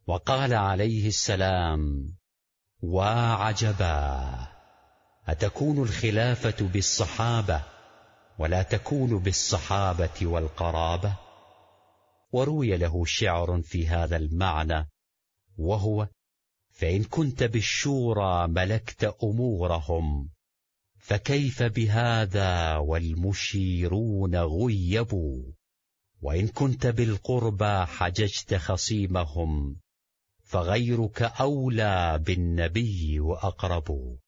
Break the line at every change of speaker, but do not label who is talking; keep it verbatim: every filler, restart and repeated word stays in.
وقال عليه السلام: وعجبا، أتكون الخلافة بالصحابة ولا تكون بالصحابة والقرابة؟ وروي له شعر في هذا المعنى، وهو: فإن كنت بالشورى ملكت أمورهم، فكيف بهذا والمشيرون غيبوا؟ وإن كنت بالقربى حججت خصيمهم، فغيرك أولى بالنبي وأقرب.